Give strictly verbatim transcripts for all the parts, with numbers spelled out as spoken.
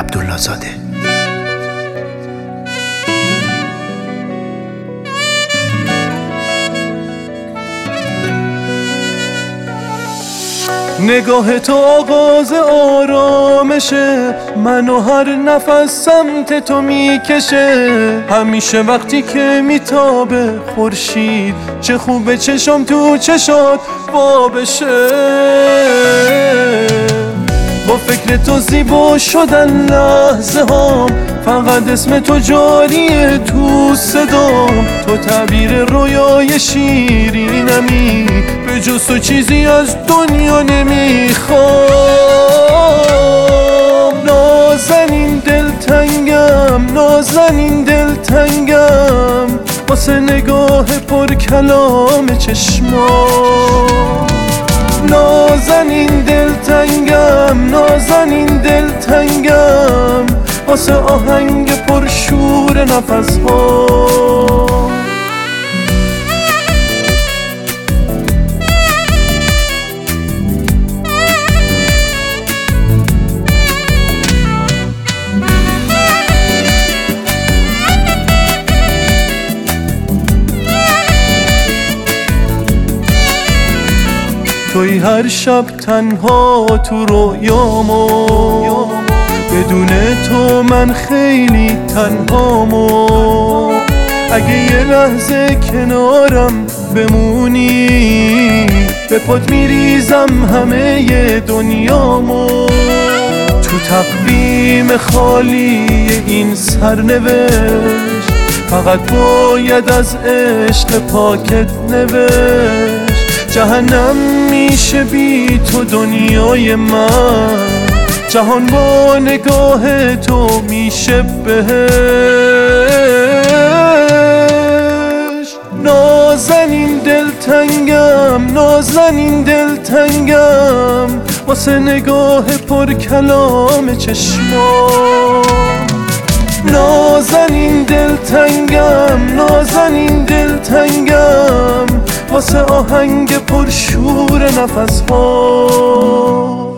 عبدالله زاده. نگاه تو آغاز آرامشه، منو هر نفس سمت تو میکشه. همیشه وقتی که میتابه خورشید، چه خوبه چشم تو چشات وا بشه. با فکر تو زیبا شدن لحظه هام، فقط اسم تو جاریه تو صدام. تو تعبیر رویای شیرینمی، به جز تو چیزی از دنیا نمیخوام. نازنین دلتنگم، نازنین دلتنگم، واسه نگاه پر کلام چشمام. نازنین دلتنگم، نازنین دلتنگم، واسه آهنگ پر شور نفس ها. توی هر شب تنها تو رویامو، بدون تو من خیلی تنهامو. اگه یه لحظه کنارم بمونی، به پات میریزم همه ی دنیامو. تو تقویم خالی این سرنوشت، فقط باید از عشق پاکت نوشت. جهنم میشه بی تو دنیای من، جهان با نگاه تو میشه بهش. نازنین دلتنگم، نازنین دلتنگم، واسه نگاه پر کلام چشمام. نازنین دلتنگم، نازنین دلتنگم، واسه آهنگ پر شور نفس هات.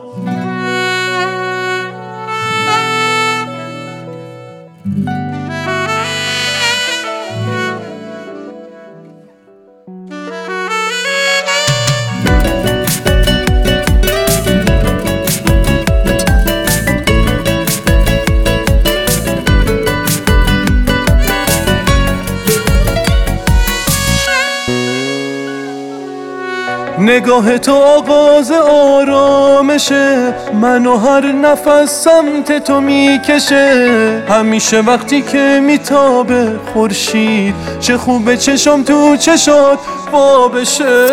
نگاه تو آغاز آرامشه، منو هر نفس سمت تو میکشه. همیشه وقتی که میتابه خورشید، چه خوبه چشم تو چشات وا بشه.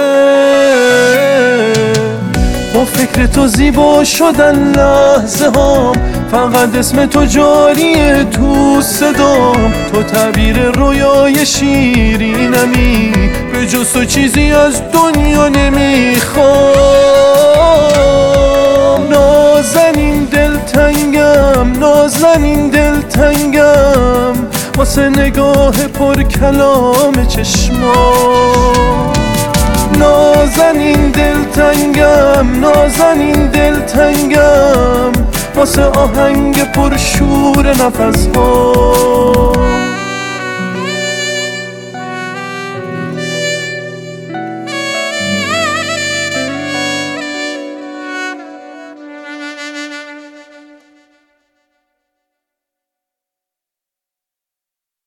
با فکر تو زیبا شدن لحظه هام، فقط اسم تو جاریه تو صدام. تو تعبیر رویای شیرینمی، به جز تو چیزی از دنیا نمیخوام. نازنین دلتنگم، نازنین دلتنگم، واسه نگاه پر کلام چشمام. نازنین دلتنگم، نازنین دلتنگم، واسه آهنگ پر شور نفس ها.